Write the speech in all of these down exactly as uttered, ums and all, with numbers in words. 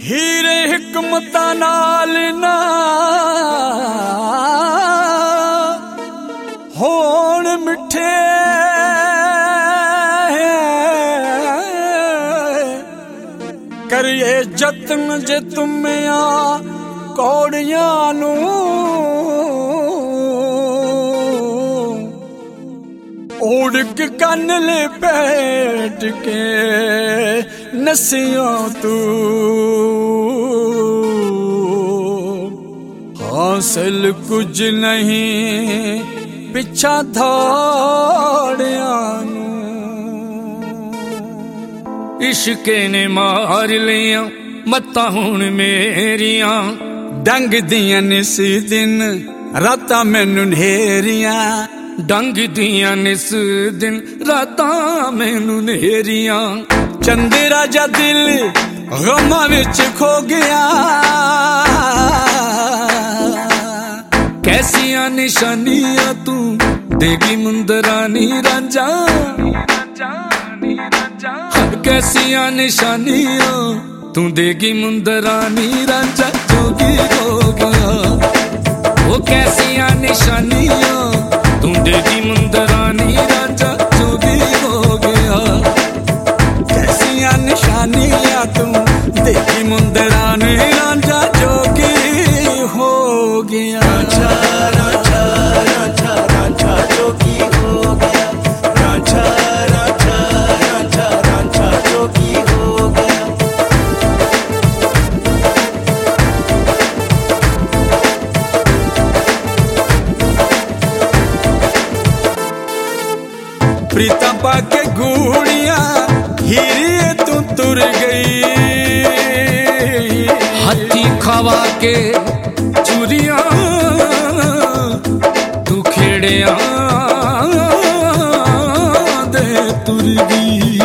हीरे हिकमतां नाल ना होण मिठे करिए जतन जे तुमिया कौड़ियां नू उड़क कन ले बैठ के नसियों तू हासिल कुछ नहीं पिछा थोड़ियां नू इश्के ने मार लिया मत्ता हुण मेरियां डंग दियां निस दिन रातां मैनू नेरियां डंग दियां निस दिन रातां मैनू नेरियां चंदे राजा दिल गमां विच खो गया कैसियां निशानियां तू देगी मुंदरानी रांझा कैसियां निशानियां तू देगी मुंदरानी रांझा जोगी हो गया वो कैसियां निशानियां तू देगी मुंदरानी रांझा जोगी हो गया कैसियां निशानियां तू देगी मुंदरानी रांझा जोगी हो गया रांझा रांझा रांझा रांझा जोगी हो गया रांझा रांझा रांझा रांझा जोगी हो गया प्रीता पाके घूड़िया हीरे तू तुर गई हाथी खवा के चूरिया तू खेड़िया दे तुर गई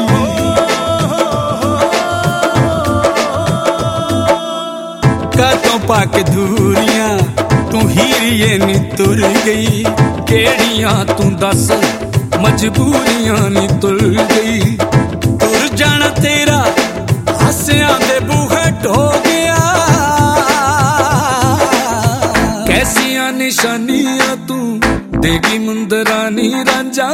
कातों पाके धूरिया तू हीरिए नी तुर गई केड़िया तू दस मजबूरियां नी तुल गई तुर जाना तेरा हसियां दे बूहे ढो गया कैसियां निशानियां तू देगी मुंदरानी रांझा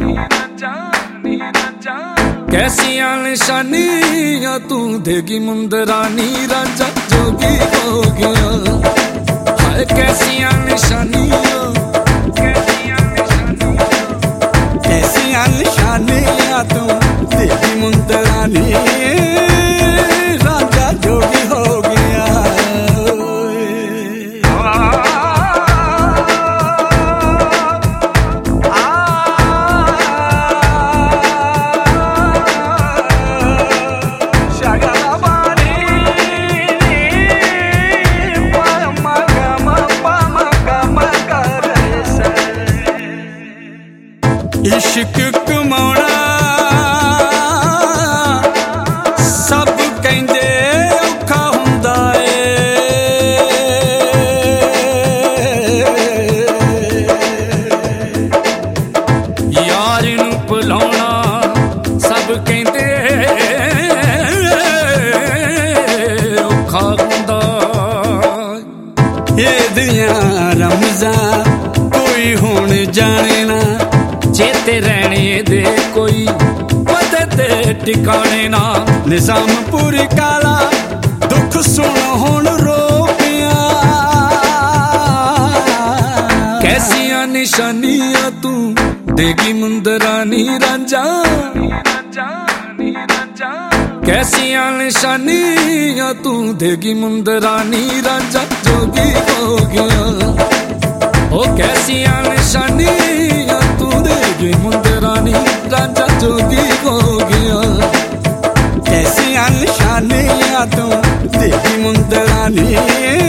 कैसियां निशानियां तू देगी मुंदरानी रांझा जोगी हो गया हाय कैसियां निशानियां कैसियां निशानियां तू देगी मुंदरानी रांझा जोगी हो गया इश्क कमाउणा सब कहंदे औखा हुंदा ए यार नूं भुलाउणा सब कहंदे औखा हुंदा एदियां रमज़ां कोई हुण जाणे ना चेते रहने दे कोई पते ते टिकाने ना निजाम पूरी काला दुख सुन हुण रो पिया कैसियां निशानियां तू देगी मुंदरानी रांझा कैसियां निशानियां तू देगी मुंदरानी रांझा जोगी हो गया ओ कैसियां निशानियां तू देगी मुंदरानी रांझा जोगी हो गया कैसियां निशानियां तू देगी मुंदरानी